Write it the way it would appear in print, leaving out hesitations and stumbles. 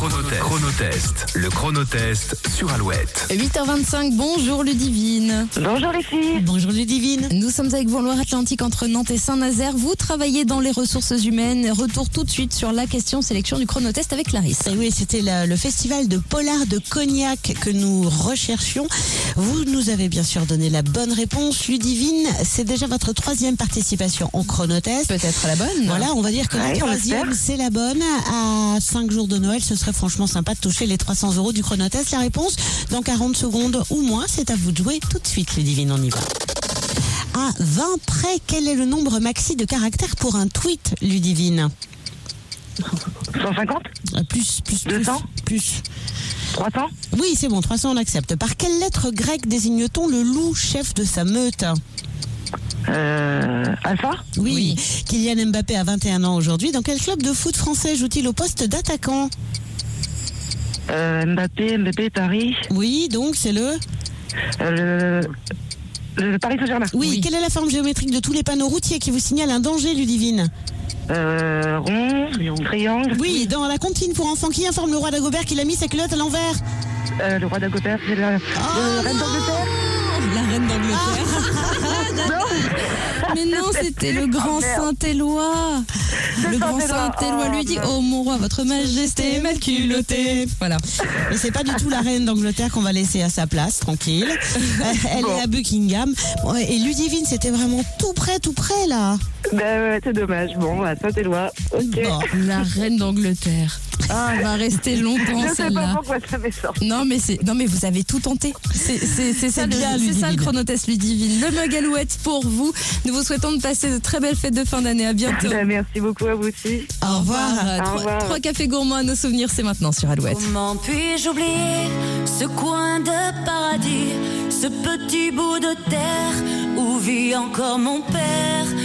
Chronotest. Le chronotest sur Alouette. 8h25, bonjour Ludivine. Bonjour les filles. Bonjour Ludivine. Nous sommes avec vous en Loire-Atlantique entre Nantes et Saint-Nazaire. Vous travaillez dans les ressources humaines. Retour tout de suite sur la question sélection du chronotest avec Clarisse. Et oui, c'était le festival de polar de Cognac que nous recherchions. Vous nous avez bien sûr donné la bonne réponse. Ludivine, c'est déjà votre troisième participation au chronotest. Peut-être la bonne. Voilà, on va dire que la troisième, c'est la bonne. À 5 jours de Noël, ce serait franchement sympa de toucher les 300 € du chronotest. La réponse, dans 40 secondes ou moins, c'est à vous de jouer tout de suite, Ludivine, on y va. À 20 près, quel est le nombre maxi de caractères pour un tweet, Ludivine? 150 Plus. 200 Plus. 300 Oui, c'est bon, 300 on accepte. Par quelle lettre grecque désigne-t-on le loup chef de sa meute? Alpha Oui. Kylian Mbappé a 21 ans aujourd'hui. Dans quel club de foot français joue-t-il au poste d'attaquant? Mbappé, Paris. Oui, donc c'est le Paris Saint-Germain. Oui. Quelle est la forme géométrique de tous les panneaux routiers qui vous signalent un danger, Ludivine? Rond, triangle. Oui, dans la comptine pour enfants, qui informe le roi d'Agobert qu'il a mis sa culotte à l'envers? Le roi d'Agobert, c'est la reine d'Angleterre. La reine d'Angleterre. Mais non, c'était le grand Saint-Éloi. Le grand Saint-Éloi lui dit: oh mon roi, votre majesté est mal culottée. Voilà. Mais c'est pas du tout la reine d'Angleterre qu'on va laisser à sa place, tranquille. Elle est à Buckingham. Bon, et Ludivine, c'était vraiment tout près là. Ouais, c'est dommage. Bon, à Saint-Éloi. Ok. Bon. La reine d'Angleterre. Ah, elle va rester longtemps Je sais celle-là. pas pourquoi ça m'est sorti. Non mais vous avez tout tenté. C'est ça, bien, c'est ça le Ludivine. chronotest Ludivine. Le mug Alouette pour vous. Nous vous souhaitons de passer de très belles fêtes de fin d'année. À bientôt. Merci beaucoup à vous aussi. Au revoir. Au revoir. Trois cafés gourmands à nos souvenirs, c'est maintenant sur Alouette. Comment puis-je oublier ce coin de paradis, ce petit bout de terre où vit encore mon père?